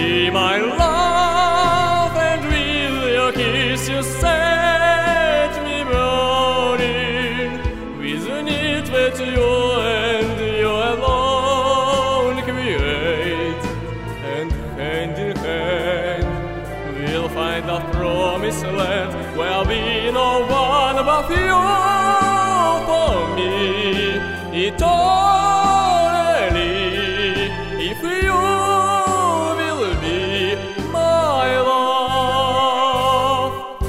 Be my love, and with your kiss you set me burning. Isn't it that you and you alone create? And hand in hand we'll find our promised land, where'll be no one but you for me eternally. If you will be my love.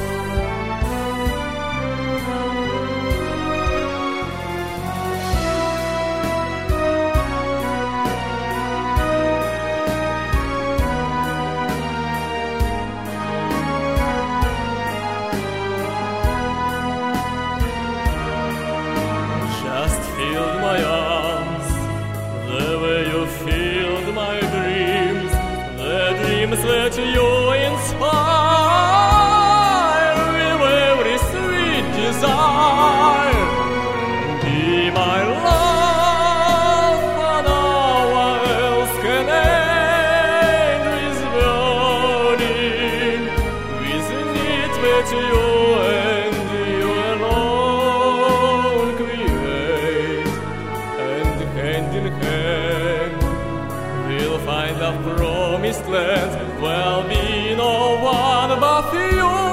Just filled my arms the way you filled my dreams, the dreams that you inspire with every sweet desire. Be my love, for no one else can end with burning. Isn't it that you and you alone create? And hand in hand we'll find our promised land, where'll be no one but you.